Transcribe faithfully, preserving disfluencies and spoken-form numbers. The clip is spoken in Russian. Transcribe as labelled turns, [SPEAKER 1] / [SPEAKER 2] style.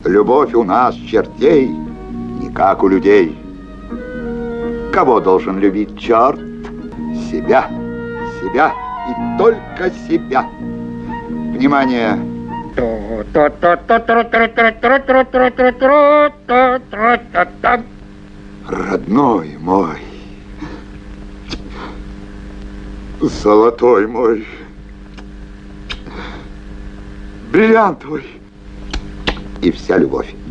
[SPEAKER 1] Любовь у нас, чертей, не как у людей. Кого должен любить черт? Себя, себя и только себя. Внимание! Родной мой, золотой мой, бриллиантовый. И вся любовь.